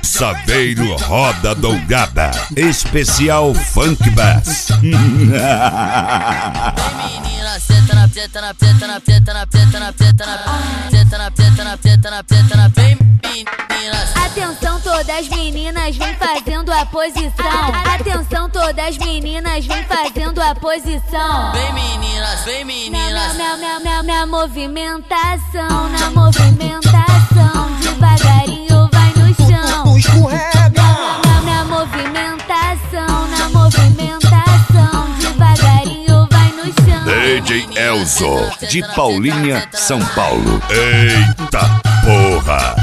Saveiro Roda Dourada, especial Funk Bass. Atenção todas as meninas, vem fazendo a posição. Atenção todas as meninas, vem fazendo a posição. Vem meninas, vem meninas. Na movimentação, na movimentação. Devagarinho vai no chão. Tu escorrega. Na movimentação, na movimentação. Devagarinho vai no chão. DJ Elzo, de Paulinha, São Paulo. Eita porra!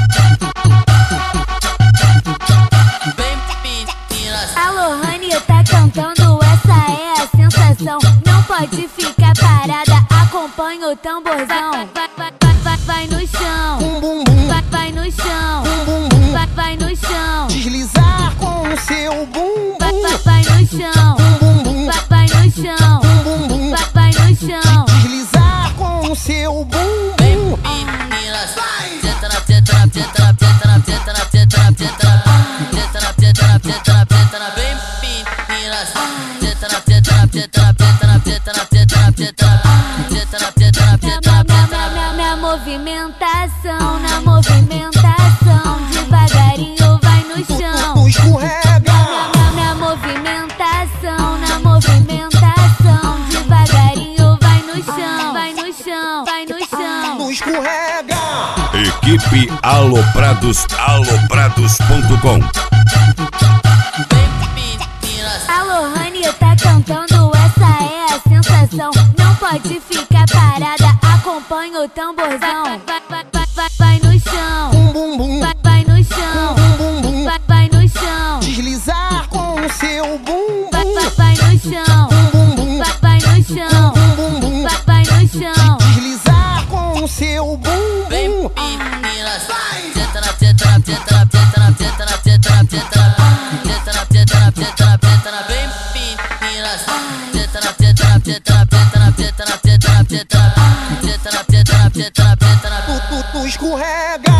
A Lohane tá cantando, essa é a sensação. Não pode ficar parada, acompanha o tamborzão. Vai no chão, Bum bum bum. vai no chão, Bum bum bum. vai no chão. Deslizar com o seu bum bum. Vai no chão, Bum bum bum. vai no chão, Bum bum bum. vai no chão. Deslizar com o seu bum bum. Meninas, vai. Na movimentação, na movimentação. Devagarinho vai no chão. Tu escorrega. Na movimentação, na movimentação. Devagarinho vai no chão, vai no chão, vai no chão. Tu escorrega. Equipe Aloprados, aloprados.com. A Lohane tá cantando, essa é a sensação. Não pode ficar parada, acompanha o tamborzão. Vai no chão, Bum bum bum. vai no chão, Bum bum bum. vai no chão. Deslizar com o seu bum bum. Vai no chão, Bum bum bum. vai no chão, Bum bum bum. vai no chão. Deslizar com o seu bum Vem bum. meninas, vai. Tu escorrega.